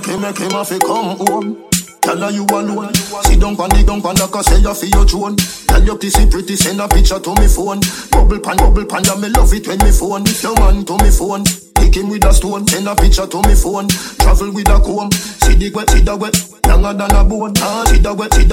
make him have to come home. Tell her you alone. Sit down on the cause say you feel your throne. Tell your pretty, send a picture to me phone. Bubble pan, yeah, me love it when me phone. Your man to me phone. Pick him with a stone, send a picture to me phone. Travel with a comb. See the wet, younger than a bone. See the wet,